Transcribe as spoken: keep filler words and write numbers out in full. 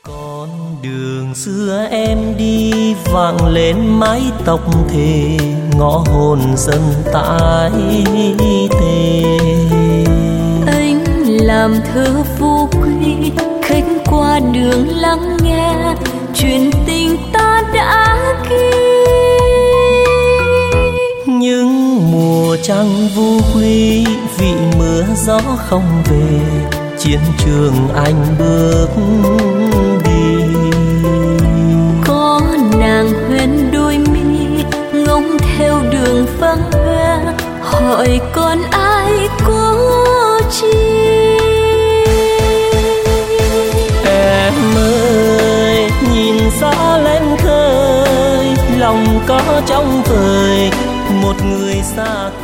Con đường xưa em đi vang lên mái tóc thề, ngõ hồn dần tái tê. Anh làm thơ vô quy, khách qua đường lắng nghe chuyện tình ta đã ghi. Những mùa trăng vô quy vì mưa gió không về, chiến trường anh bước đi. Có nàng huyền đôi mi ngóng theo đường vắng hoe, hỏi còn ai có chi. Em ơi nhìn gió lên khơi, lòng có trong vời một người xa.